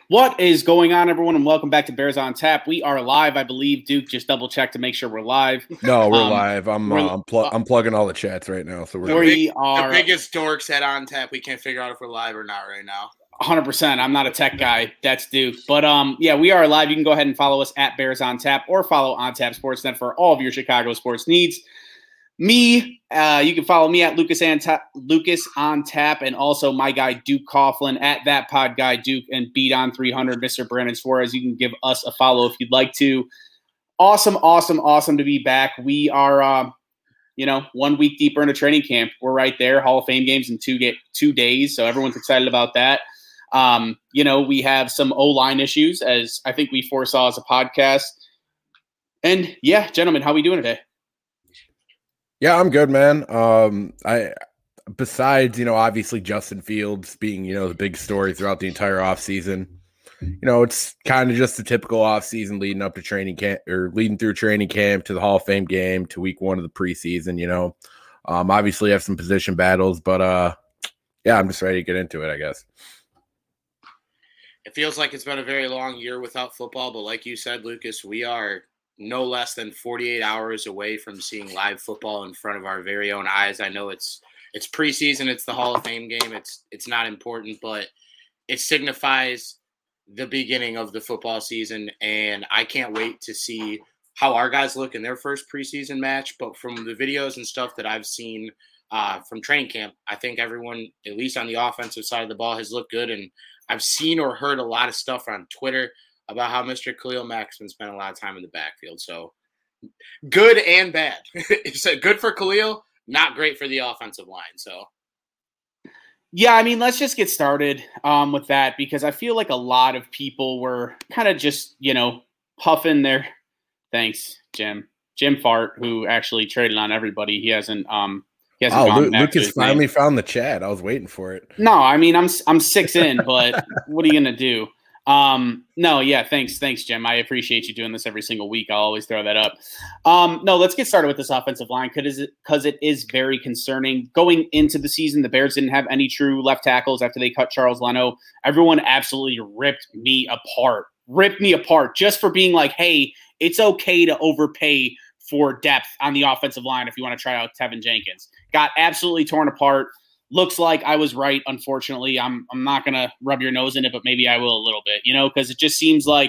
What is going on, everyone, and welcome back to Bears on Tap. We are live, I believe. Duke, just double check to make sure we're live. No, we're live. I'm plugging all the chats right now, so the biggest dorks at On Tap. We can't figure out if we're live or not right now. 100%. I'm not a tech guy. That's Duke. But yeah, we are live. You can go ahead and follow us at Bears on Tap or follow On Tap Sportsnet for all of your Chicago sports needs. You can follow me at Lucas on Tap, and also my guy Duke Coughlin at That Pod Guy Duke, and Beat on 300 Mr. Brandon Suarez. You can give us a follow if you'd like to. Awesome to be back. We are 1 week deeper into training camp. We're right there. Hall of Fame games in 2 days, so everyone's excited about that. We have some O-line issues, as I think we foresaw as a podcast. And yeah, gentlemen, how are we doing today? Yeah, I'm good, man. Besides, obviously Justin Fields being, the big story throughout the entire offseason, it's kind of just the typical offseason leading up to training camp, or leading through training camp to the Hall of Fame game to week 1 of the preseason, obviously have some position battles, but yeah, I'm just ready to get into it, I guess. It feels like it's been a very long year without football, but like you said, Lucas, we are no less than 48 hours away from seeing live football in front of our very own eyes. I know it's preseason, it's the Hall of Fame game. It's not important, but it signifies the beginning of the football season, and I can't wait to see how our guys look in their first preseason match. But from the videos and stuff that I've seen from training camp, I think everyone, at least on the offensive side of the ball, has looked good, and I've seen or heard a lot of stuff on Twitter about how Mr. Khalil Mack's been spending a lot of time in the backfield. So good and bad. It's good for Khalil, not great for the offensive line. So yeah, I mean, let's just get started with that, because I feel like a lot of people were kind of just, puffing their – thanks, Jim. Jim Fart, who actually traded on everybody. He hasn't gone back. Lucas finally found the chat. I was waiting for it. No, I mean, I'm 6 in, but what are you going to do? No, yeah, thanks, Jim. I appreciate you doing this every single week. I'll always throw that up. No, let's get started with this offensive line, because it is very concerning. Going into the season, the Bears didn't have any true left tackles after they cut Charles Leno. Everyone absolutely ripped me apart just for being like, hey, it's okay to overpay for depth on the offensive line if you want to try out Tevin Jenkins. Got absolutely torn apart. Looks like I was right, unfortunately. I'm not going to rub your nose in it, but maybe I will a little bit, because it just seems like,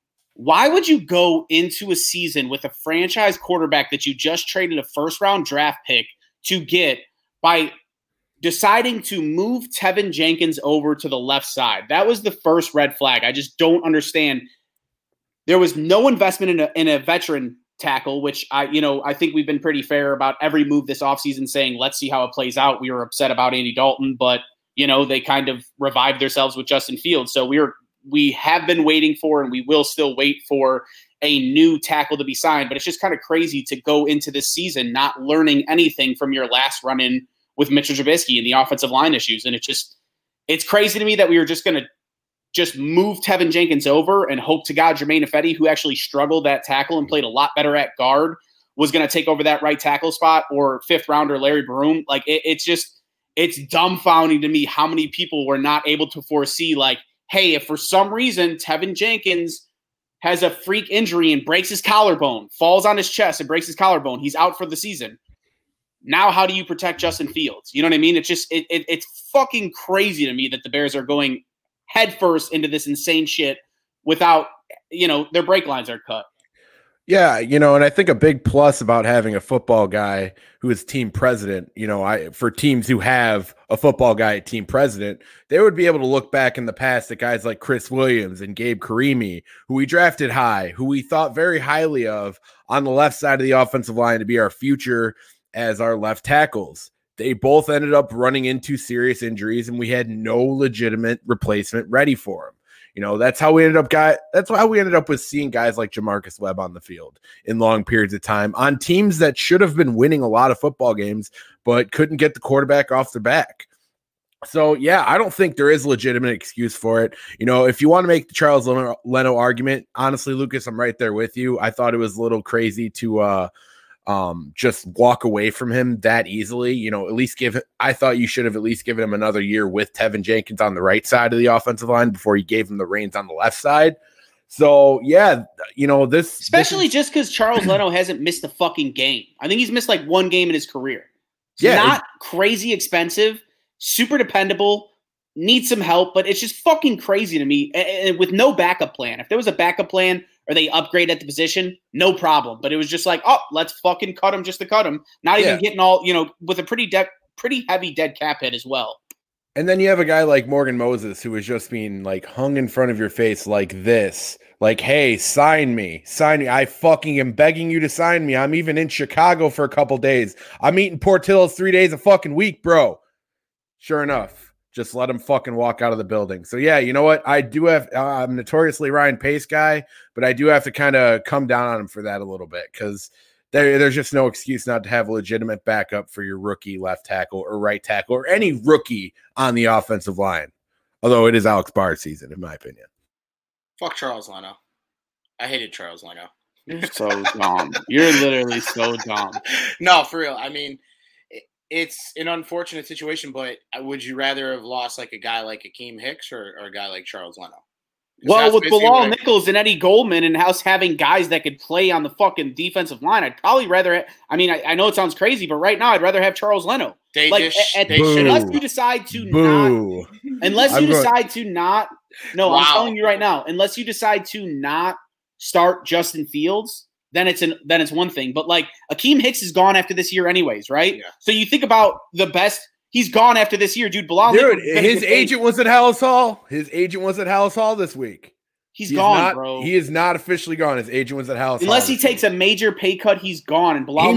why would you go into a season with a franchise quarterback that you just traded a first-round draft pick to get by deciding to move Tevin Jenkins over to the left side? That was the first red flag. I just don't understand. There was no investment in a veteran tackle, which I think we've been pretty fair about every move this offseason, saying, let's see how it plays out. We were upset about Andy Dalton, but they kind of revived themselves with Justin Fields. So we have been waiting for, and we will still wait for, a new tackle to be signed. But it's just kind of crazy to go into this season not learning anything from your last run-in with Mitchell Trubisky and the offensive line issues. And it's crazy to me that we were just going to just move Tevin Jenkins over and hope to God Germain Ifedi, who actually struggled at tackle and played a lot better at guard, was going to take over that right tackle spot, or fifth rounder Larry Broom. Like, it's dumbfounding to me how many people were not able to foresee, like, hey, if for some reason Tevin Jenkins has a freak injury and breaks his collarbone, falls on his chest and breaks his collarbone, he's out for the season. Now, how do you protect Justin Fields? You know what I mean? It's just, it's fucking crazy to me that the Bears are going headfirst into this insane shit without, their brake lines are cut. Yeah, and I think a big plus about having a football guy who is team president, for teams who have a football guy at team president, they would be able to look back in the past at guys like Chris Williams and Gabe Karimi, who we drafted high, who we thought very highly of on the left side of the offensive line to be our future as our left tackles. They both ended up running into serious injuries, and we had no legitimate replacement ready for them. That's how we ended up with seeing guys like Jamarcus Webb on the field in long periods of time on teams that should have been winning a lot of football games, but couldn't get the quarterback off their back. So, yeah, I don't think there is a legitimate excuse for it. If you want to make the Charles Leno argument, honestly, Lucas, I'm right there with you. I thought it was a little crazy to just walk away from him that easily. You know, at least I thought you should have at least given him another year with Tevin Jenkins on the right side of the offensive line before you gave him the reins on the left side. So, yeah, you know, especially just because Charles Leno hasn't missed a fucking game. I think he's missed like one game in his career. It's not crazy expensive, super dependable, needs some help, but it's just fucking crazy to me. And with no backup plan. If there was a backup plan or they upgrade at the position, no problem. But it was just like, oh, let's fucking cut him just to cut him. Not even getting all, you know, with a pretty heavy dead cap hit as well. And then you have a guy like Morgan Moses who is just being like hung in front of your face like this. Like, hey, sign me. I fucking am begging you to sign me. I'm even in Chicago for a couple days. I'm eating Portillo's 3 days a fucking week, bro. Sure enough, just let him fucking walk out of the building. So, yeah, you know what? I'm notoriously Ryan Pace guy, but I do have to kind of come down on him for that a little bit because there's just no excuse not to have a legitimate backup for your rookie left tackle or right tackle or any rookie on the offensive line. Although it is Alex Barr's season, in my opinion. Fuck Charles Leno. I hated Charles Leno. You're so dumb. You're literally so dumb. No, for real. I mean, it's an unfortunate situation, but would you rather have lost like a guy like Akeem Hicks or a guy like Charles Leno? Well, with Bilal Nichols and Eddie Goldman and House having guys that could play on the fucking defensive line, I'd probably rather – I mean, I know it sounds crazy, but right now I'd rather have Charles Leno. Unless you decide to not – no, wow. I'm telling you right now, unless you decide to not start Justin Fields, then it's one thing. But, like, Akeem Hicks is gone after this year anyways, right? Yeah. So you think about the best – he's gone after this year, dude. His agent was at Hallis Hall. His agent was at Hallis Hall this week. He's gone, bro. He is not officially gone. His agent was at Hallis Hall. Unless he takes a major pay cut, he's gone. And Bilal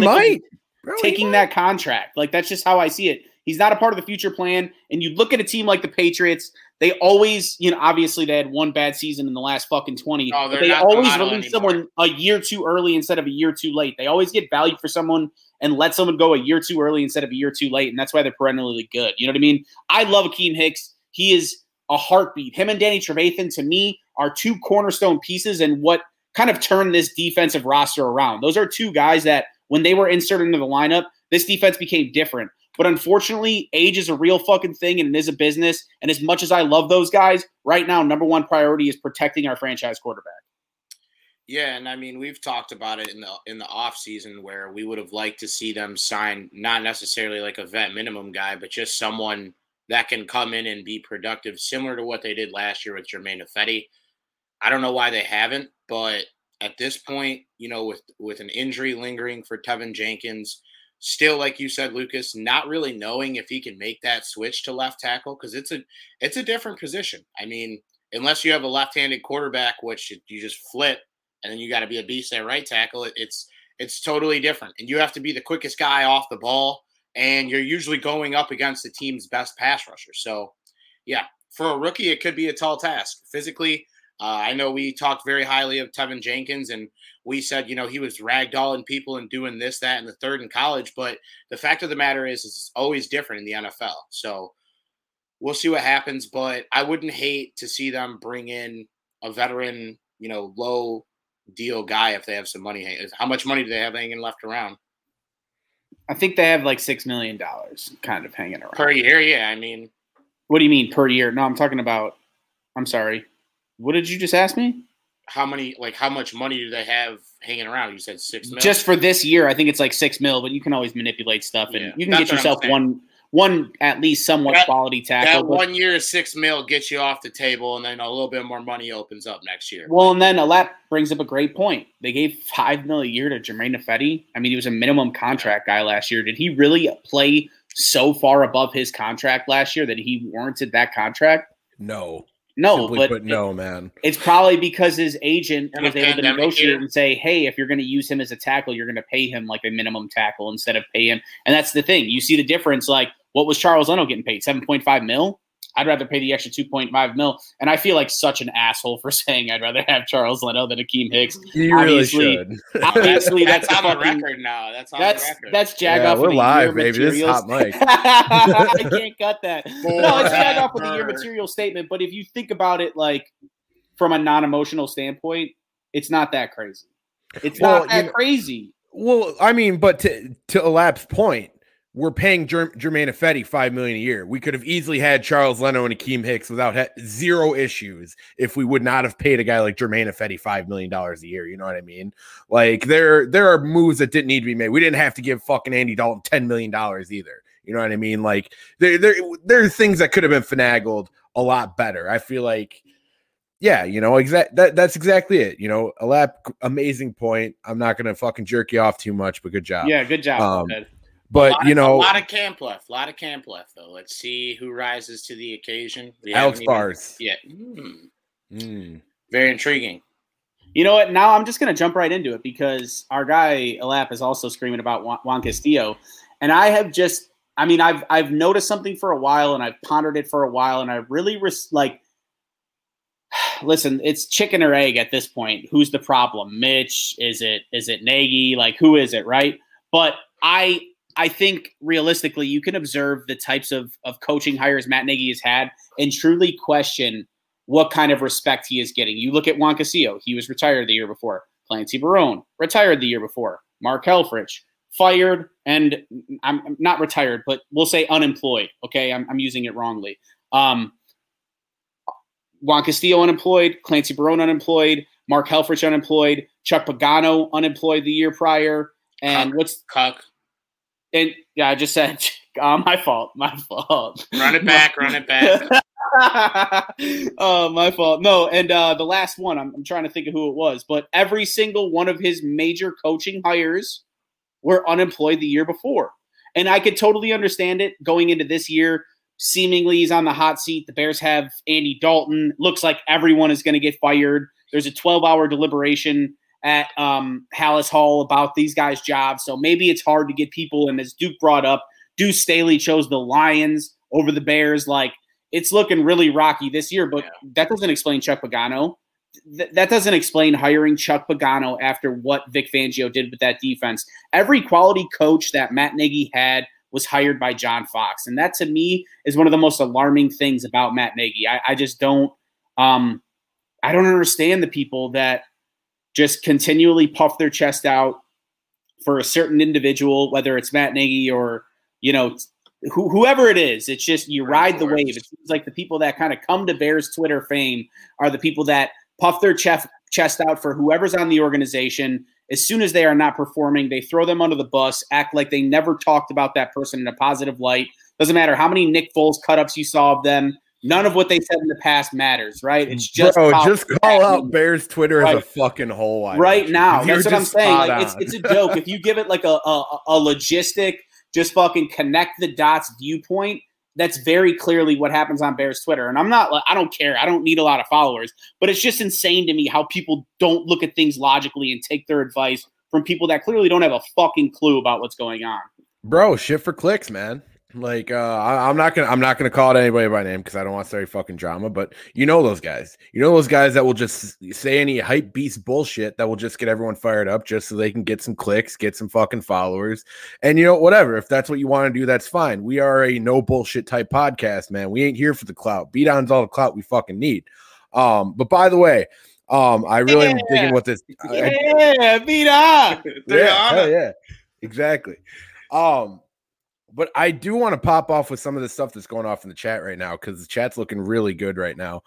taking that contract. Like, that's just how I see it. He's not a part of the future plan. And you look at a team like the Patriots, they always, you know, obviously they had one bad season in the last fucking 20. No, but they always release someone a year too early instead of a year too late. They always get value for someone and let someone go a year too early instead of a year too late. And that's why they're perennially good. You know what I mean? I love Akeem Hicks. He is a heartbeat. Him and Danny Trevathan, to me, are two cornerstone pieces and what kind of turned this defensive roster around. Those are two guys that when they were inserted into the lineup, this defense became different. But unfortunately, age is a real fucking thing and it is a business. And as much as I love those guys, right now, number one priority is protecting our franchise quarterback. Yeah, and I mean, we've talked about it in the off season where we would have liked to see them sign not necessarily like a vet minimum guy, but just someone that can come in and be productive, similar to what they did last year with Germain Ifedi. I don't know why they haven't, but at this point, you know, with an injury lingering for Tevin Jenkins, still, like you said, Lucas, not really knowing if he can make that switch to left tackle because it's a different position. I mean, unless you have a left-handed quarterback, which you just flip, and then you got to be a beast at right tackle, it's totally different. And you have to be the quickest guy off the ball, and you're usually going up against the team's best pass rusher. So, yeah, for a rookie, it could be a tall task. Physically, I know we talked very highly of Tevin Jenkins, and we said, you know, he was ragdolling people and doing this, that, and the third in college. But the fact of the matter is it's always different in the NFL. So we'll see what happens. But I wouldn't hate to see them bring in a veteran, you know, low deal guy if they have some money. How much money do they have hanging left around? I think they have like $6 million kind of hanging around. Per year, yeah. I mean. What do you mean per year? No, I'm talking about – I'm sorry. What did you just ask me? How much money do they have hanging around? You said $6 million. Just for this year, I think it's like $6 million, but you can always manipulate stuff and you can get yourself one at least somewhat quality tackle. That 1 year, $6 million gets you off the table, and then a little bit more money opens up next year. Well, and then that brings up a great point. They gave $5 million a year to Germain Ifedi. I mean, he was a minimum contract guy last year. Did he really play so far above his contract last year that he warranted that contract? No. No, man. It's probably because his agent was able to negotiate and say, hey, if you're going to use him as a tackle, you're going to pay him like a minimum tackle instead of pay him. And that's the thing. You see the difference. Like, what was Charles Leno getting paid? $7.5 million? I'd rather pay the extra $2.5 million. And I feel like such an asshole for saying I'd rather have Charles Leno than Akeem Hicks. You really should. Obviously, that's on the record now. That's on the record. That's Jagoff. We're live, baby. This is hot mic. I can't cut that. No, it's Jagoff with the year material statement. But if you think about it, like from a non-emotional standpoint, it's not that crazy. It's not that crazy. Well, I mean, but to Alap's point, we're paying Jermaine Ifedi $5 million a year. We could have easily had Charles Leno and Akeem Hicks without zero issues if we would not have paid a guy like Jermaine Ifedi $5 million a year. You know what I mean? Like there are moves that didn't need to be made. We didn't have to give fucking Andy Dalton $10 million either. You know what I mean? Like there are things that could have been finagled a lot better. I feel like, yeah, you know, that's exactly it. You know, Alap, amazing point. I'm not gonna fucking jerk you off too much, but good job. Yeah, good job. But you know, a lot of camp left. Though. Let's see who rises to the occasion. Alex Bars. Yeah. Very intriguing. You know what? Now I'm just going to jump right into it because our guy Alap is also screaming about Juan Castillo, and I have just, I mean, I've noticed something for a while, and I've pondered it for a while, and I really listen, it's chicken or egg at this point. Who's the problem? Mitch? Is it Nagy? Like, who is it, right? But I think realistically, you can observe the types of coaching hires Matt Nagy has had and truly question what kind of respect he is getting. You look at Juan Castillo. He was retired the year before. Clancy Barone, retired the year before. Mark Helfrich, fired, and I'm not retired, but we'll say unemployed. Okay, I'm using it wrongly. Juan Castillo unemployed. Clancy Barone unemployed. Mark Helfrich unemployed. Chuck Pagano unemployed the year prior. And Cuck. And yeah, I just said, my fault. Run it back. Oh, my fault. No, and the last one, I'm trying to think of who it was, but every single one of his major coaching hires were unemployed the year before. And I could totally understand it going into this year. Seemingly he's on the hot seat. The Bears have Andy Dalton. Looks like everyone is going to get fired. There's a 12-hour deliberation at Hallis Hall about these guys' jobs. So maybe it's hard to get people. And as Duke brought up, Deuce Staley chose the Lions over the Bears. Like, it's looking really rocky this year, but that doesn't explain Chuck Pagano. That doesn't explain hiring Chuck Pagano after what Vic Fangio did with that defense. Every quality coach that Matt Nagy had was hired by John Fox. And that, to me, is one of the most alarming things about Matt Nagy. I just don't I don't understand the people that just continually puff their chest out for a certain individual, whether it's Matt Nagy or, you know, whoever it is. It's just you ride the wave. It seems like the people that kind of come to Bears Twitter fame are the people that puff their chest out for whoever's on the organization. As soon as they are not performing, they throw them under the bus, act like they never talked about that person in a positive light. Doesn't matter how many Nick Foles cut-ups you saw of them. None of what they said in the past matters, right? It's just just call out Bears Twitter as a fucking hole right now. That's what I'm saying. Like, it's a joke. If you give it like a logistic, just fucking connect the dots viewpoint, that's very clearly what happens on Bears Twitter. And I don't care. I don't need a lot of followers, but it's just insane to me how people don't look at things logically and take their advice from people that clearly don't have a fucking clue about what's going on. Bro, shit for clicks, man. Like, I'm not gonna call it anybody by name because I don't want to start fucking drama. But you know those guys. You know those guys that will just say any hype beast bullshit that will just get everyone fired up just so they can get some clicks, get some fucking followers, and you know whatever. If that's what you want to do, that's fine. We are a no bullshit type podcast, man. We ain't here for the clout. Beat on's all the clout we fucking need. But by the way, I really am digging what this. Beat on. Yeah, exactly. But I do want to pop off with some of the stuff that's going off in the chat right now because the chat's looking really good right now.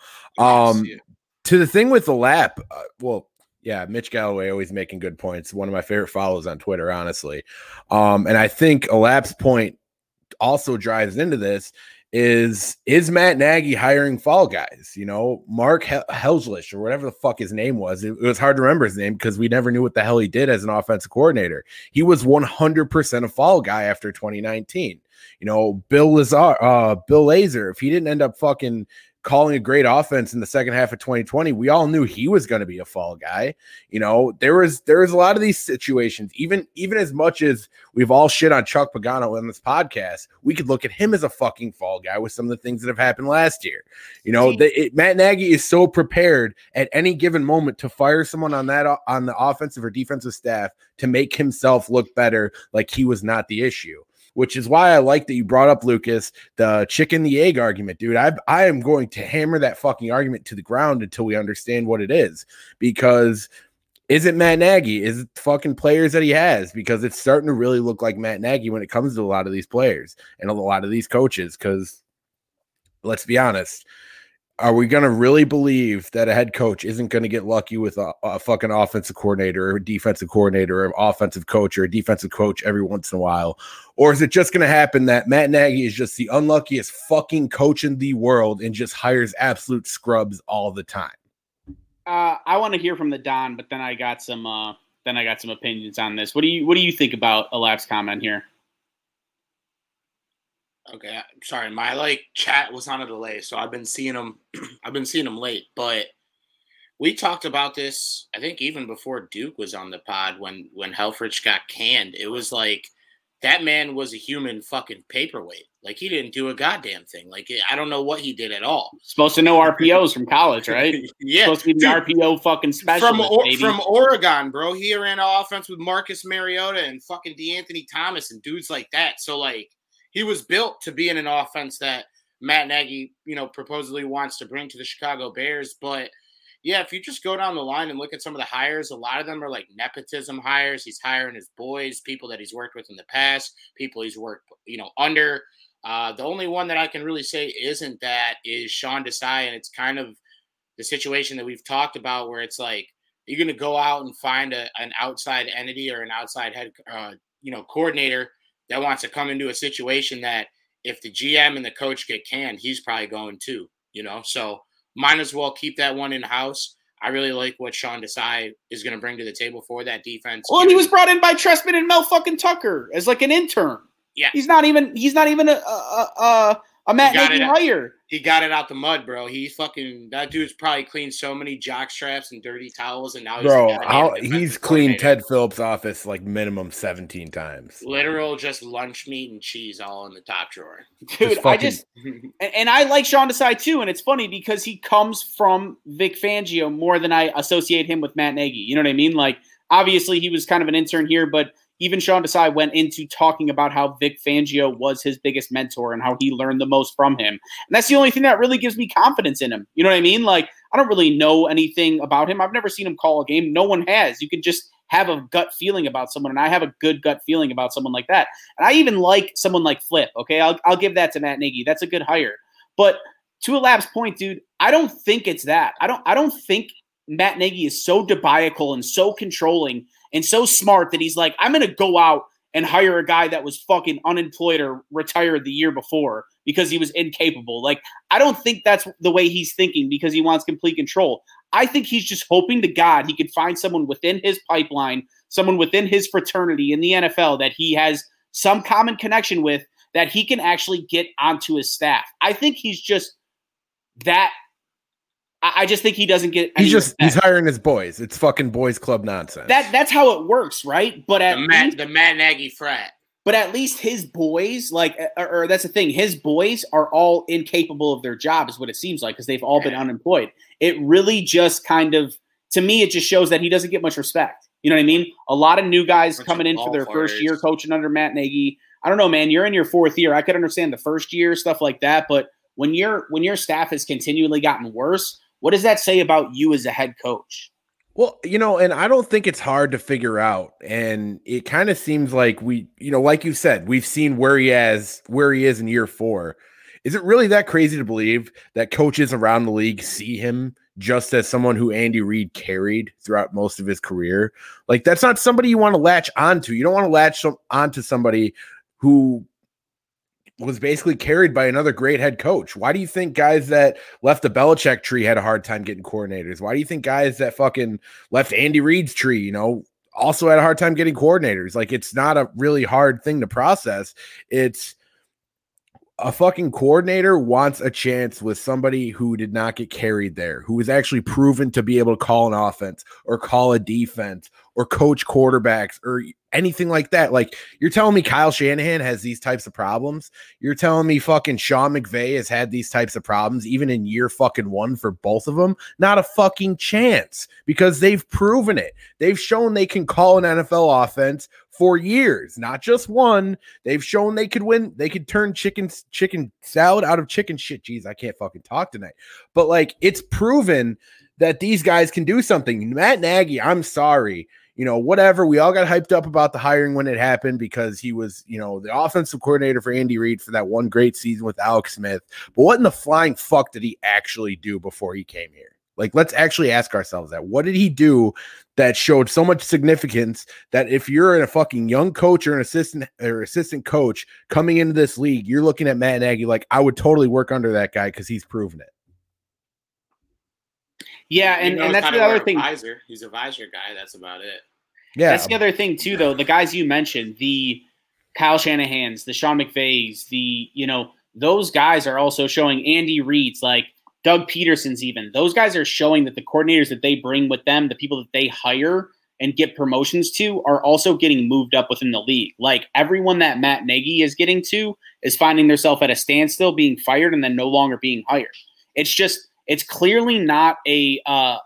To the thing with the lap, Mitch Galloway always making good points. One of my favorite follows on Twitter, honestly. And I think a lap's point also drives into this is Matt Nagy hiring fall guys? You know, Mark Helfrich or whatever the fuck his name was. It was hard to remember his name because we never knew what the hell he did as an offensive coordinator. He was 100% a fall guy after 2019. You know, Bill Lazor, if he didn't end up fucking calling a great offense in the second half of 2020, we all knew he was going to be a fall guy. You know, there was a lot of these situations, even as much as we've all shit on Chuck Pagano on this podcast, we could look at him as a fucking fall guy with some of the things that have happened last year. You know, Matt Nagy is so prepared at any given moment to fire someone on the offensive or defensive staff to make himself look better, like he was not the issue. Which is why I like that you brought up, Lucas, the chicken, the egg argument, dude. I am going to hammer that fucking argument to the ground until we understand what it is. Because Is it Matt Nagy? Is it fucking players that he has? Because it's starting to really look like Matt Nagy when it comes to a lot of these players and a lot of these coaches. Because let's be honest, are we going to really believe that a head coach isn't going to get lucky with a fucking offensive coordinator or a defensive coordinator or an offensive coach or a defensive coach every once in a while? Or is it just going to happen that Matt Nagy is just the unluckiest fucking coach in the world and just hires absolute scrubs all the time? I want to hear from the Don, but then I got some opinions on this. What do you think about Alap's comment here? Okay, sorry, my chat was on a delay, so I've been seeing them. I've been seeing them late, but we talked about this. I think even before Duke was on the pod when Helfrich got canned. It was like that man was a human fucking paperweight. Like, he didn't do a goddamn thing. Like, I don't know what he did at all. Supposed to know RPOs from college, right? Yeah. Supposed to be the RPO fucking specialist, from Oregon, bro. He ran an offense with Marcus Mariota and fucking DeAnthony Thomas and dudes like that. So, like, he was built to be in an offense that Matt Nagy, supposedly wants to bring to the Chicago Bears. But, yeah, if you just go down the line and look at some of the hires, a lot of them are like nepotism hires. He's hiring his boys, people that he's worked with in the past, people he's worked, under. The only one that I can really say isn't that is Sean Desai, and it's kind of the situation that we've talked about where it's like you're going to go out and find an outside entity or an outside head, coordinator that wants to come into a situation that if the GM and the coach get canned, he's probably going too, So might as well keep that one in-house. I really like what Sean Desai is going to bring to the table for that defense. Well, and he was brought in by Trestman and Mel fucking Tucker as like an intern. Yeah, he's not even a Matt Nagy hire. He got it out the mud, bro. That dude's probably cleaned so many jock straps and dirty towels, and now he's cleaned Ted Phillips' office like minimum 17 times. Literal just lunch meat and cheese all in the top drawer. Dude, and I like Sean Desai too, and it's funny because he comes from Vic Fangio more than I associate him with Matt Nagy. You know what I mean? Like, obviously he was kind of an intern here, but even Sean Desai went into talking about how Vic Fangio was his biggest mentor and how he learned the most from him. And that's the only thing that really gives me confidence in him. You know what I mean? Like, I don't really know anything about him. I've never seen him call a game. No one has. You can just have a gut feeling about someone, and I have a good gut feeling about someone like that. And I even like someone like Flip, okay? I'll give that to Matt Nagy. That's a good hire. But to Alap's point, dude, I don't think it's that. I don't think Matt Nagy is so diabolical and so controlling and so smart that he's like, I'm going to go out and hire a guy that was fucking unemployed or retired the year before because he was incapable. Like, I don't think that's the way he's thinking because he wants complete control. I think he's just hoping to God he could find someone within his pipeline, someone within his fraternity in the NFL that he has some common connection with that he can actually get onto his staff. I think he's just that. I just think he doesn't get. He's hiring his boys. It's fucking boys club nonsense. That's how it works, right? But the Matt Nagy frat. But at least his boys, or that's the thing, his boys are all incapable of their job, is what it seems like, because they've all been unemployed. It really just kind of, to me, it just shows that he doesn't get much respect. You know what I mean? A lot of new guys coming in for their first year coaching under Matt Nagy. I don't know, man. You're in your fourth year. I could understand the first year stuff like that, but when your staff has continually gotten worse, what does that say about you as a head coach? Well, and I don't think it's hard to figure out. And it kind of seems like like you said, we've seen where he is in year 4. Is it really that crazy to believe that coaches around the league see him just as someone who Andy Reid carried throughout most of his career? Like, that's not somebody you want to latch onto. You don't want to latch onto somebody who was basically carried by another great head coach. Why do you think guys that left the Belichick tree had a hard time getting coordinators? Why do you think guys that fucking left Andy Reid's tree, also had a hard time getting coordinators? Like, it's not a really hard thing to process. It's a fucking coordinator wants a chance with somebody who did not get carried there, who was actually proven to be able to call an offense or call a defense or coach quarterbacks or anything like that. Like, you're telling me Kyle Shanahan has these types of problems? You're telling me fucking Sean McVay has had these types of problems even in year fucking 1 for both of them? Not a fucking chance, because they've proven it. They've shown they can call an NFL offense for years, not just one. They've shown they could win. They could turn chicken salad out of chicken shit. Jeez, I can't fucking talk tonight. But like, it's proven that these guys can do something. Matt Nagy, I'm sorry. Whatever. We all got hyped up about the hiring when it happened because he was, the offensive coordinator for Andy Reid for that one great season with Alex Smith. But what in the flying fuck did he actually do before he came here? Like, let's actually ask ourselves that. What did he do that showed so much significance that if you're a fucking young coach or an assistant coach coming into this league, you're looking at Matt Nagy like, I would totally work under that guy because he's proven it. Yeah, and that's the other thing. He's a visor guy. That's about it. Yeah, that's the other thing too, though. The guys you mentioned, the Kyle Shanahan's, the Sean McVays, those guys are also showing. Andy Reid's, like Doug Peterson's, even those guys are showing that the coordinators that they bring with them, the people that they hire and get promotions to, are also getting moved up within the league. Like everyone that Matt Nagy is getting to is finding themselves at a standstill, being fired, and then no longer being hired. It's clearly not a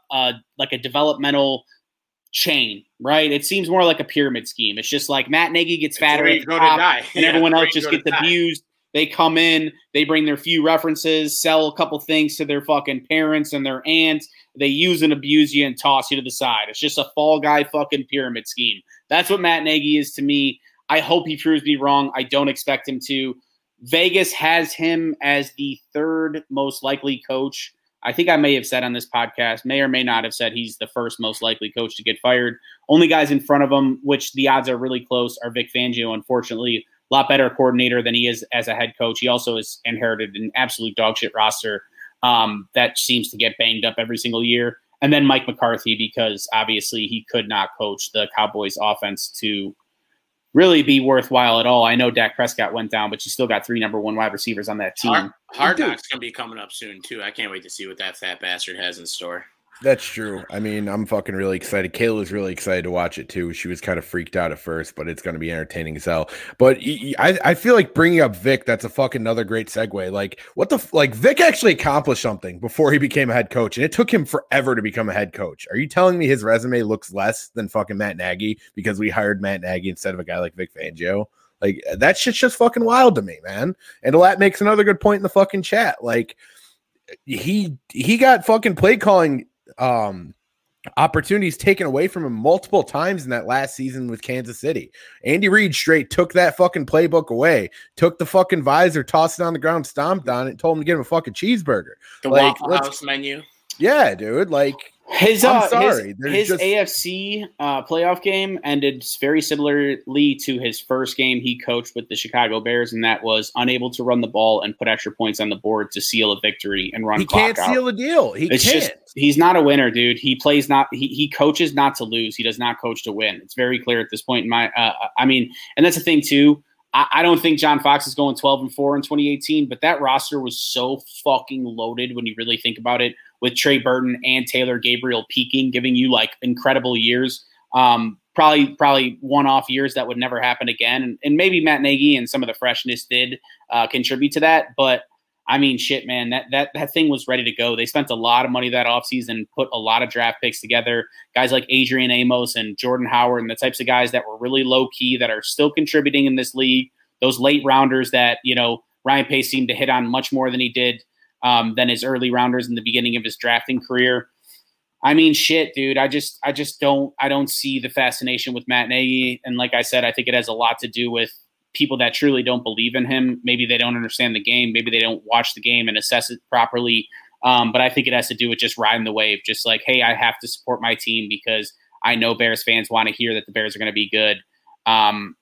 developmental chain, right? It seems more like a pyramid scheme. It's just like Matt Nagy gets fatter at the top, and everyone else just gets abused. They come in, they bring their few references, sell a couple things to their fucking parents and their aunts. They use and abuse you and toss you to the side. It's just a fall guy fucking pyramid scheme. That's what Matt Nagy is to me. I hope he proves me wrong. I don't expect him to. Vegas has him as the third most likely coach. I think I may have said on this podcast, may or may not have said he's the first most likely coach to get fired. Only guys in front of him, which the odds are really close, are Vic Fangio, unfortunately. A lot better coordinator than he is as a head coach. He also has inherited an absolute dog shit roster that seems to get banged up every single year. And then Mike McCarthy, because obviously he could not coach the Cowboys offense to really be worthwhile at all. I know Dak Prescott went down, but you still got 3 number 1 wide receivers on that team. Hard Knocks going to be coming up soon, too. I can't wait to see what that fat bastard has in store. That's true. I mean, I'm fucking really excited. Kayla's really excited to watch it, too. She was kind of freaked out at first, but it's going to be entertaining as hell. But I feel like bringing up Vic, that's a fucking another great segue. Like, Vic actually accomplished something before he became a head coach, and it took him forever to become a head coach. Are you telling me his resume looks less than fucking Matt Nagy because we hired Matt Nagy instead of a guy like Vic Fangio? Like, that shit's just fucking wild to me, man. And Lat makes another good point in the fucking chat. Like, he got fucking play calling opportunities taken away from him multiple times in that last season with Kansas City. Andy Reid straight took that fucking playbook away, took the fucking visor, tossed it on the ground, stomped on it, and told him to get him a fucking cheeseburger. The Waffle House menu. Yeah, dude. Like, his his AFC playoff game ended very similarly to his first game he coached with the Chicago Bears, and that was unable to run the ball and put extra points on the board to seal a victory and run. He can't seal a deal. He's not a winner, dude. He coaches not to lose. He does not coach to win. It's very clear at this point in my. And that's the thing too. I don't think John Fox is going 12-4 in 2018, but that roster was so fucking loaded when you really think about it, with Trey Burton and Taylor Gabriel peaking, giving you like incredible years, probably one-off years that would never happen again. And maybe Matt Nagy and some of the freshness did contribute to that. But I mean, shit, man, that thing was ready to go. They spent a lot of money that offseason, put a lot of draft picks together. Guys like Adrian Amos and Jordan Howard and the types of guys that were really low-key that are still contributing in this league. Those late rounders that, Ryan Pace seemed to hit on much more than he did than his early rounders in the beginning of his drafting career. I mean, shit, dude. I don't see the fascination with Matt Nagy. And like I said, I think it has a lot to do with people that truly don't believe in him. Maybe they don't understand the game. Maybe they don't watch the game and assess it properly. But I think it has to do with just riding the wave. Just like, hey, I have to support my team because I know Bears fans want to hear that the Bears are going to be good. And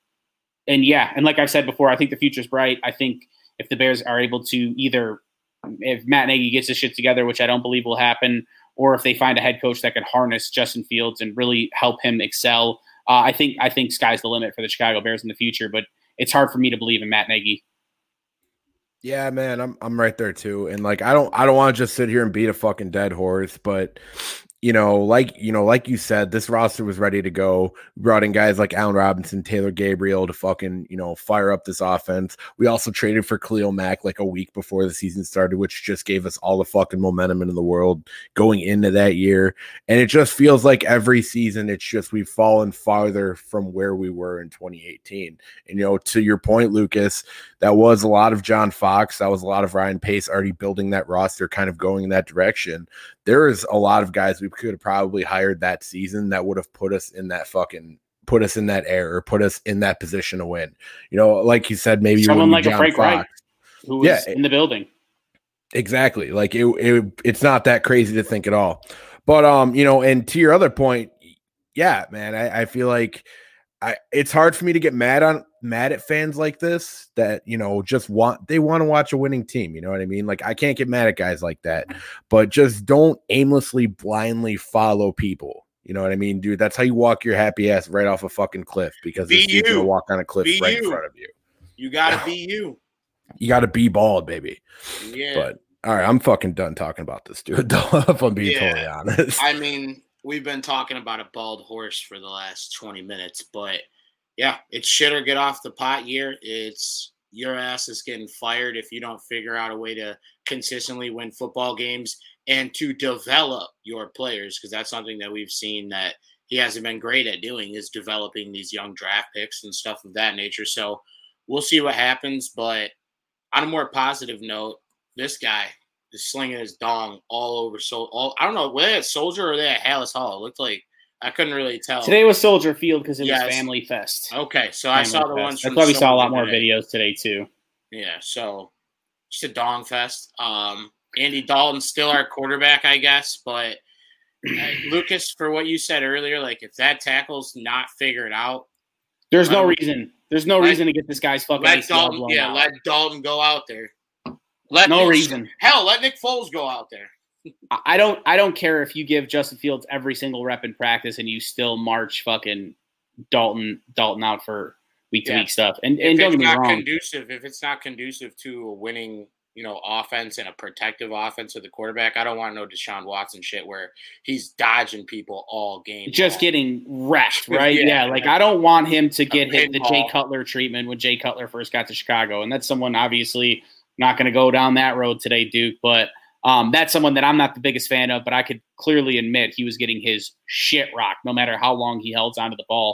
like I've said before, I think the future's bright. I think if the Bears are able to if Matt Nagy gets his shit together, which I don't believe will happen, or if they find a head coach that can harness Justin Fields and really help him excel, I think sky's the limit for the Chicago Bears in the future. But it's hard for me to believe in Matt Nagy. Yeah, man, I'm right there too. And like, I don't want to just sit here and beat a fucking dead horse, but like you said, this roster was ready to go. We brought in guys like Allen Robinson, Taylor Gabriel to fucking, fire up this offense. We also traded for Khalil Mack like a week before the season started, which just gave us all the fucking momentum in the world going into that year. And it just feels like every season, it's just we've fallen farther from where we were in 2018. And, to your point, Lucas, that was a lot of John Fox. That was a lot of Ryan Pace already building that roster, kind of going in that direction. There is a lot of guys we could have probably hired that season that would have put us in that era, or put us in that position to win. Like you said, maybe someone like John a Frank Fox, Reich who was in the building. Exactly. Like it's not that crazy to think at all. But and to your other point, yeah, man, I feel like it's hard for me to get mad at fans like this that, just want to watch a winning team. You know what I mean? Like, I can't get mad at guys like that, but just don't aimlessly, blindly follow people. You know what I mean, dude? That's how you walk your happy ass right off a fucking cliff, because this dude's gonna walk on a cliff right in front of you. You gotta be you. You gotta be bald, baby. Yeah. But all right, I'm fucking done talking about this dude, if I'm being totally honest. I mean, we've been talking about a bald horse for the last 20 minutes, but yeah, it's shit or get off the pot year. It's your ass is getting fired if you don't figure out a way to consistently win football games and to develop your players, because that's something that we've seen that he hasn't been great at doing, is developing these young draft picks and stuff of that nature. So we'll see what happens. But on a more positive note, this guy is slinging his dong all over. I don't know, were they at Soldier or were they at Hallis Hall? It looked like, I couldn't really tell. Today was Soldier Field because it was Family Fest. Okay, so I saw the ones from That's why we saw a lot more videos today too. Yeah, so just a dong fest. Andy Dalton's still our quarterback, I guess, but Lucas, for what you said earlier, like, if that tackle's not figured out, there's no reason. There's no reason to get this guy's fucking ACL blown out. Let Dalton go out there. Let Nick Foles go out there. I don't care if you give Justin Fields every single rep in practice and you still march fucking Dalton out for week to week stuff. And don't get me wrong. If it's not conducive to a winning, offense and a protective offense of the quarterback, I don't want no Deshaun Watson shit where he's dodging people all game. Just getting wrecked, right? Yeah. Like, I don't want him to get hit the Jay Cutler treatment when Jay Cutler first got to Chicago. And that's someone obviously not going to go down that road today, Duke, but that's someone that I'm not the biggest fan of, but I could clearly admit he was getting his shit rocked no matter how long he held onto the ball.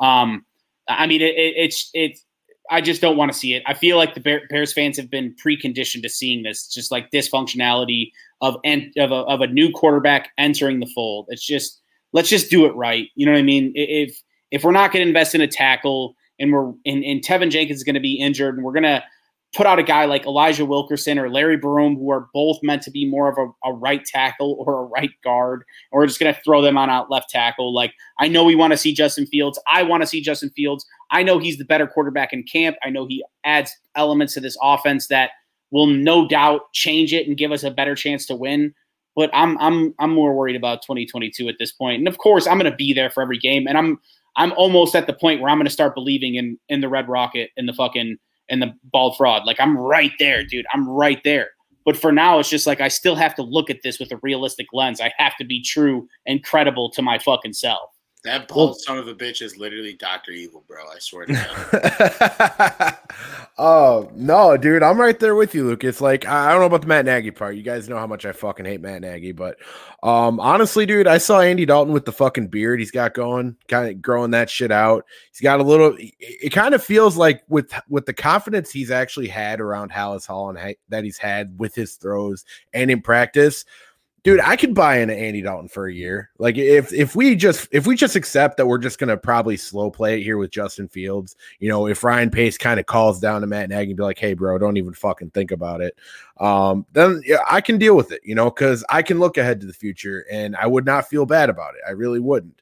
I mean, it's I just don't want to see it. I feel like the Bears fans have been preconditioned to seeing this, just like dysfunctionality of a new quarterback entering the fold. It's just, let's just do it right. You know what I mean? If we're not going to invest in a tackle and Tevin Jenkins is going to be injured, and we're going to put out a guy like Elijah Wilkerson or Larry Broom, who are both meant to be more of a right tackle or a right guard, or we're just going to throw them on out left tackle. Like, I know we want to see Justin Fields. I want to see Justin Fields. I know he's the better quarterback in camp. I know he adds elements to this offense that will no doubt change it and give us a better chance to win. But I'm more worried about 2022 at this point. And of course, I'm going to be there for every game. And I'm almost at the point where I'm going to start believing in the Red Rocket and the bald fraud. Like, I'm right there, dude. I'm right there. But for now, it's just like, I still have to look at this with a realistic lens. I have to be true and credible to my fucking self. That bald son of a bitch is literally Dr. Evil, bro. I swear to God. Oh, no, dude. I'm right there with you, Lucas. Like, I don't know about the Matt Nagy part. You guys know how much I fucking hate Matt Nagy. But honestly, dude, I saw Andy Dalton with the fucking beard he's got going, kind of growing that shit out. He's got a little – it kind of feels like with the confidence he's actually had around Hallis Hall and that he's had with his throws and in practice – dude, I could buy into Andy Dalton for a year. Like, if we just accept that we're just gonna probably slow play it here with Justin Fields, if Ryan Pace kind of calls down to Matt Nagy and be like, "Hey, bro, don't even fucking think about it," then I can deal with it, because I can look ahead to the future and I would not feel bad about it. I really wouldn't.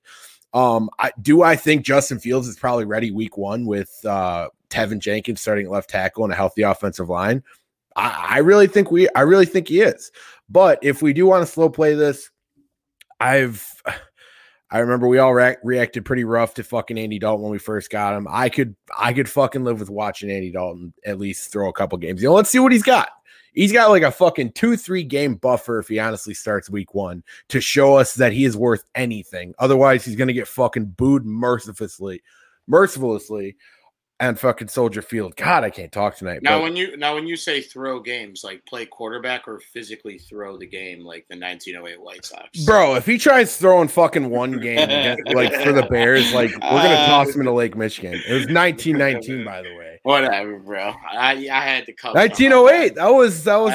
I think Justin Fields is probably ready week 1 with Tevin Jenkins starting at left tackle and a healthy offensive line. I really think he is. But if we do want to slow play this, I remember we all reacted pretty rough to fucking Andy Dalton when we first got him. I could fucking live with watching Andy Dalton at least throw a couple games. Let's see what he's got. He's got like a fucking 2-3 game buffer if he honestly starts week 1 to show us that he is worth anything. Otherwise, he's gonna get fucking booed mercilessly and fucking Soldier Field. God, I can't talk tonight. Now when you say throw games, like play quarterback or physically throw the game like the 1908 White Sox. Bro, if he tries throwing fucking one game like for the Bears, like we're gonna toss him into Lake Michigan. It was 1919, by the way. Whatever, bro. I had the Cubs. 1908. That was the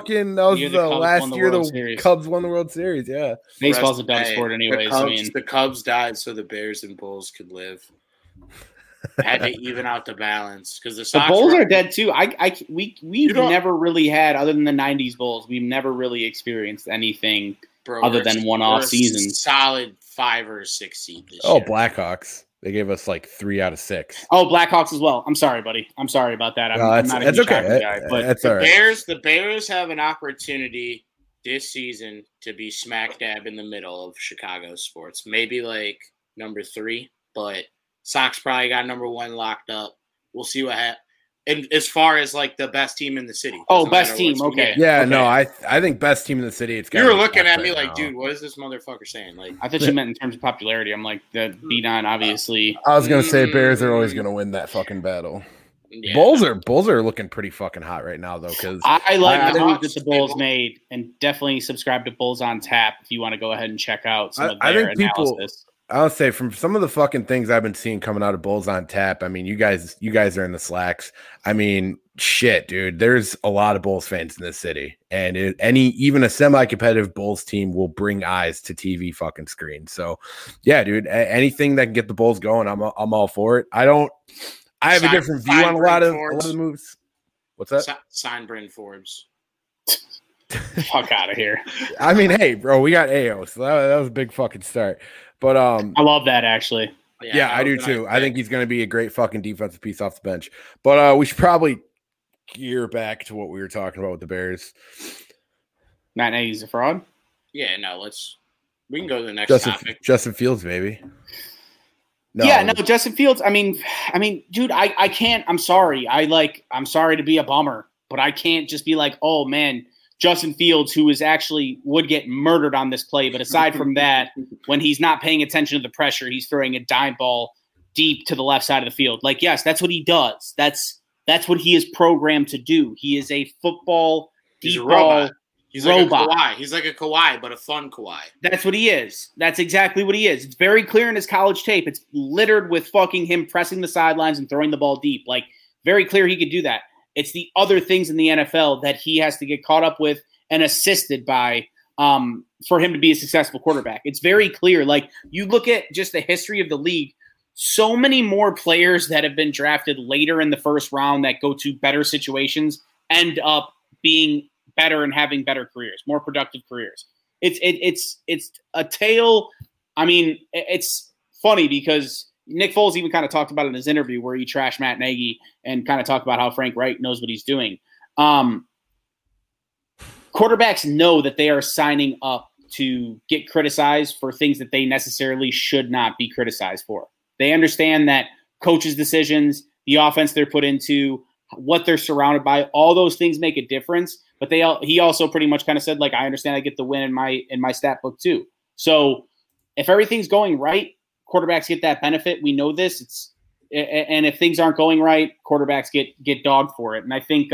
last year the Cubs won the World Series. Yeah. Baseball's a dumb sport anyways. The Cubs died so the Bears and Bulls could live. Had to even out the balance because the Bulls are dead too. We've never really had, other than the '90s Bulls, we've never really experienced anything other than one-off seasons. Solid 5 or 6 seed this year. Blackhawks. They gave us like 3 out of 6. Oh, Blackhawks as well. I'm sorry, buddy. I'm sorry about that. I'm not a okay. Guy, but that's all right. The Bears have an opportunity this season to be smack dab in the middle of Chicago sports. Maybe like number 3, but Sox probably got number 1 locked up. We'll see what happens. And as far as like the best team in the city. Best team. Okay. Yeah, okay. No, I think best team in the city. It's you were looking at me like, dude, what is this motherfucker saying? Like, I thought you meant in terms of popularity. I'm like, the B9, obviously. I was gonna say Bears are always gonna win that fucking battle. Yeah. Bulls are looking pretty fucking hot right now though, because I like the move that the Bulls made, and definitely subscribe to Bulls on Tap if you want to go ahead and check out some of their analysis. I'll say from some of the fucking things I've been seeing coming out of Bulls on Tap. I mean, you guys are in the slacks. I mean, shit, dude. There's a lot of Bulls fans in this city, and even a semi-competitive Bulls team will bring eyes to TV fucking screens. So, yeah, dude. Anything that can get the Bulls going, I'm all for it. I have a different view on a lot of the moves. What's that? Sign Bryn Forbes. Fuck out of here. I mean, hey, bro, we got AO, so that was a big fucking start. But I love that actually. Yeah, I do too. I think he's going to be a great fucking defensive piece off the bench. But we should probably gear back to what we were talking about with the Bears. Matt Nagy's a fraud? Yeah, no, we can go to the next topic. Justin Fields, maybe. No. Yeah, no, Justin Fields. I mean, dude, I can't. I'm sorry. I'm sorry to be a bummer, but I can't just be like, oh man, Justin Fields, who would get murdered on this play. But aside from that, when he's not paying attention to the pressure, he's throwing a dime ball deep to the left side of the field. Like, yes, that's what he does. That's what he is programmed to do. He is a football deep ball. He's like robot. A Kawhi. He's like a Kawhi, but a fun Kawhi. That's what he is. That's exactly what he is. It's very clear in his college tape. It's littered with fucking him pressing the sidelines and throwing the ball deep. Like, very clear he could do that. It's the other things in the NFL that he has to get caught up with and assisted by for him to be a successful quarterback. It's very clear. Like, you look at just the history of the league, so many more players that have been drafted later in the first round that go to better situations end up being better and having better careers, more productive careers. It's a tale. I mean, it's funny because Nick Foles even kind of talked about it in his interview where he trashed Matt Nagy and kind of talked about how Frank Reich knows what he's doing. Quarterbacks know that they are signing up to get criticized for things that they necessarily should not be criticized for. They understand that coaches' decisions, the offense they're put into, what they're surrounded by, all those things make a difference. But he also pretty much kind of said, like, I understand I get the win in my stat book too. So if everything's going right, quarterbacks get that benefit. We know this. And if things aren't going right, quarterbacks get dogged for it. And I think,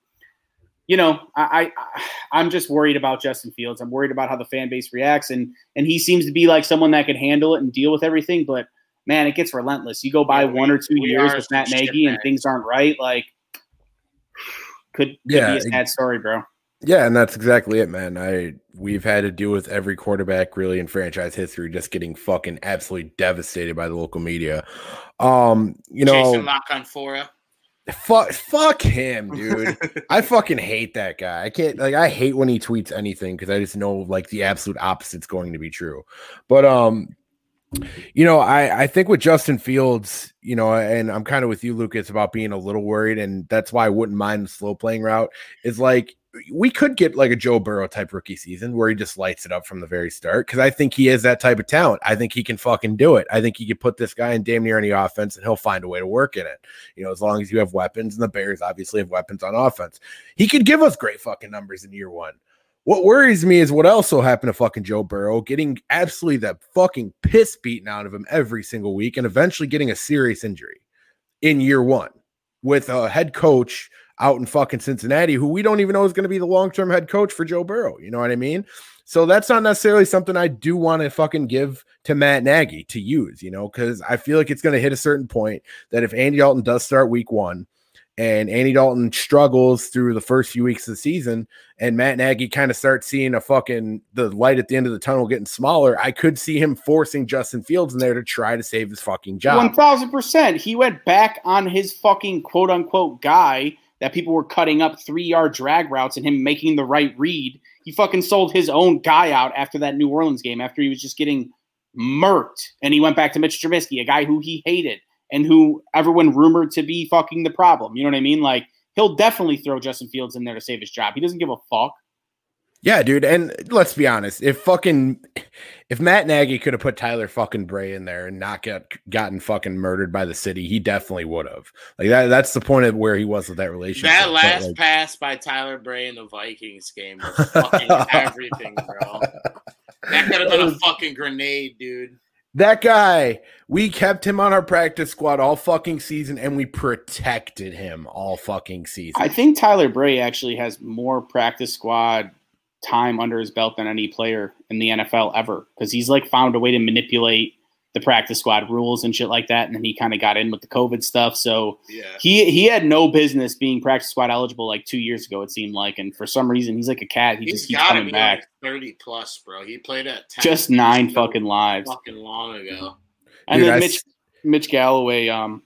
I'm just worried about Justin Fields. I'm worried about how the fan base reacts, and he seems to be like someone that can handle it and deal with everything. But man, it gets relentless. You go by 1 or 2 years with Matt Nagy and things aren't right. Like, could be a sad story, bro. Yeah, and that's exactly it, man. We've had to deal with every quarterback really in franchise history just getting fucking absolutely devastated by the local media. Jason La Canfora. Fuck him, dude. I fucking hate that guy. I hate when he tweets anything because I just know like the absolute opposite's going to be true. But I think with Justin Fields, and I'm kind of with you, Lucas, about being a little worried, and that's why I wouldn't mind the slow playing route. Is like we could get like a Joe Burrow type rookie season where he just lights it up from the very start. Cause I think he is that type of talent. I think he can fucking do it. I think he could put this guy in damn near any offense and he'll find a way to work in it. As long as you have weapons, and the Bears obviously have weapons on offense. He could give us great fucking numbers in year one. What worries me is what also happened to fucking Joe Burrow, getting absolutely that fucking piss beaten out of him every single week and eventually getting a serious injury in year one with a head coach out in fucking Cincinnati, who we don't even know is going to be the long-term head coach for Joe Burrow. You know what I mean? So that's not necessarily something I do want to fucking give to Matt Nagy to use, because I feel like it's going to hit a certain point that if Andy Dalton does start week one and Andy Dalton struggles through the first few weeks of the season and Matt Nagy kind of starts seeing the light at the end of the tunnel getting smaller, I could see him forcing Justin Fields in there to try to save his fucking job. 1,000%. He went back on his fucking quote unquote guy that people were cutting up 3-yard drag routes and him making the right read. He fucking sold his own guy out after that New Orleans game after he was just getting murked. And he went back to Mitch Trubisky, a guy who he hated and who everyone rumored to be fucking the problem. You know what I mean? Like, he'll definitely throw Justin Fields in there to save his job. He doesn't give a fuck. Yeah, dude. And let's be honest. If Matt Nagy could have put Tyler fucking Bray in there and not gotten fucking murdered by the city, he definitely would have. Like that's the point of where he was with that relationship. That last pass by Tyler Bray in the Vikings game was fucking everything, bro. That could have been a fucking grenade, dude. That guy, we kept him on our practice squad all fucking season, and we protected him all fucking season. I think Tyler Bray actually has more practice squad time under his belt than any player in the NFL ever, because he's like found a way to manipulate the practice squad rules and shit like that, and then he kind of got in with the COVID stuff. So yeah, he had no business being practice squad eligible like 2 years ago, it seemed like, and for some reason he's like a cat. He just keeps coming back. Like 30 plus, bro. He played at 10 just 9 fucking lives, fucking long ago. And dude, then Mitch Galloway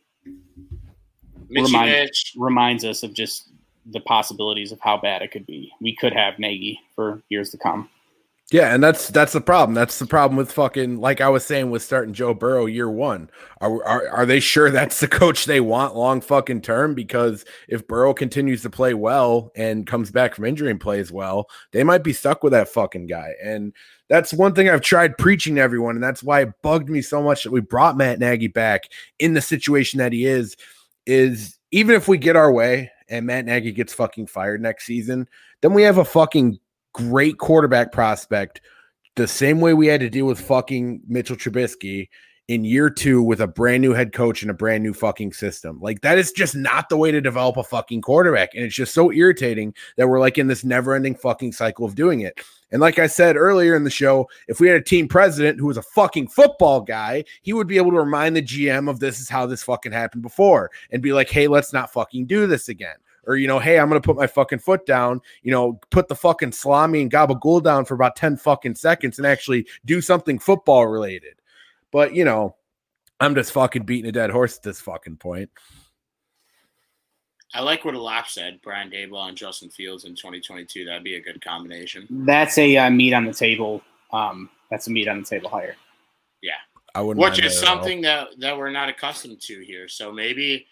reminds us of just the possibilities of how bad it could be. We could have Nagy for years to come. Yeah, and that's the problem. That's the problem with fucking, like I was saying, with starting Joe Burrow year one. Are they sure that's the coach they want long fucking term? Because if Burrow continues to play well and comes back from injury and plays well, they might be stuck with that fucking guy. And that's one thing I've tried preaching to everyone, and that's why it bugged me so much that we brought Matt Nagy back in the situation that he is even if we get our way and Matt Nagy gets fucking fired next season, then we have a fucking great quarterback prospect the same way we had to deal with fucking Mitchell Trubisky in year two with a brand new head coach and a brand new fucking system. Like, that is just not the way to develop a fucking quarterback. And it's just so irritating that we're like in this never ending fucking cycle of doing it. And like I said earlier in the show, if we had a team president who was a fucking football guy, he would be able to remind the GM of this is how this fucking happened before and be like, hey, let's not fucking do this again. Or, hey, I'm going to put my fucking foot down, put the fucking salami and gabagool down for about 10 fucking seconds and actually do something football related. But, I'm just fucking beating a dead horse at this fucking point. I like what Alap said, Brian Daboll and Justin Fields in 2022. That'd be a good combination. That's a meat on the table. That's a meat on the table hire. Yeah. I wouldn't. Which is something that we're not accustomed to here. So maybe,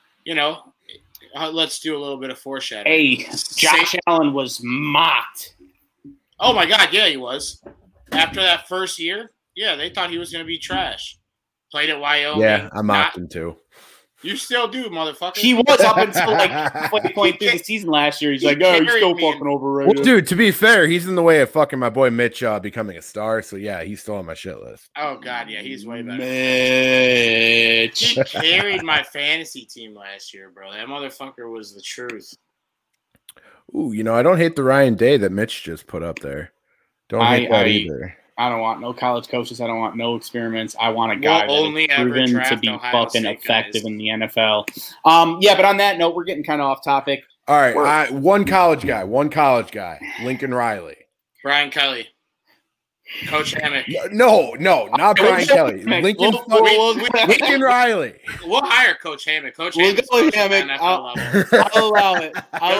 let's do a little bit of foreshadowing. Hey, Josh Allen was mocked. Oh, my God. Yeah, he was. After that first year, yeah, they thought he was going to be trash. Played at Wyoming. Yeah, I mocked him too. You still do, motherfucker. He was up until like point through the season last year. He's like, oh, he's still fucking overrated. Well, dude, to be fair, he's in the way of fucking my boy Mitch becoming a star. So yeah, he's still on my shit list. Oh God, yeah, he's way better. Mitch. He carried my fantasy team last year, bro. That motherfucker was the truth. Ooh, I don't hate the Ryan Day that Mitch just put up there. Don't hate that either. I don't want no college coaches. I don't want no experiments. I want a guy that's proven to be fucking effective in the NFL. Yeah, but on that note, we're getting kind of off topic. All right, one college guy, Lincoln Riley. Brian Kelly. Coach Hammock. No, not Brian Kelly. Lincoln Riley. We'll hire Coach Hammock. Coach Hammock. I'll allow it.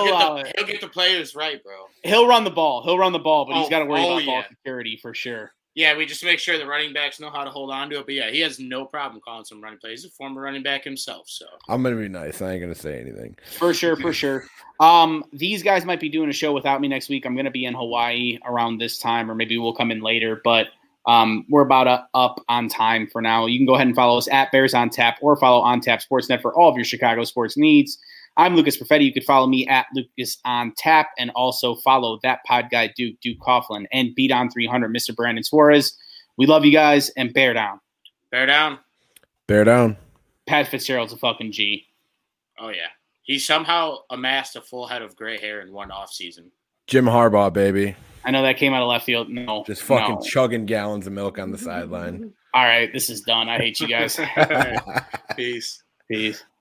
He'll get the players right, bro. He'll run the ball, but he's got to worry about ball security for sure. Yeah, we just make sure the running backs know how to hold on to it. But yeah, he has no problem calling some running plays. He's a former running back himself. So I'm gonna be nice. I ain't gonna say anything. For sure. These guys might be doing a show without me next week. I'm gonna be in Hawaii around this time, or maybe we'll come in later. But we're about up on time for now. You can go ahead and follow us at Bears on Tap or follow On Tap Sportsnet for all of your Chicago sports needs. I'm Lucas Perfetti. You could follow me at Lucas on Tap and also follow that pod guy, Duke Coughlin, and Beat on 300, Mr. Brandon Suarez. We love you guys, and bear down. Bear down. Bear down. Pat Fitzgerald's a fucking G. Oh, yeah. He somehow amassed a full head of gray hair in one offseason. Jim Harbaugh, baby. I know that came out of left field. No. Just fucking chugging gallons of milk on the sideline. All right, this is done. I hate you guys. Peace. Peace.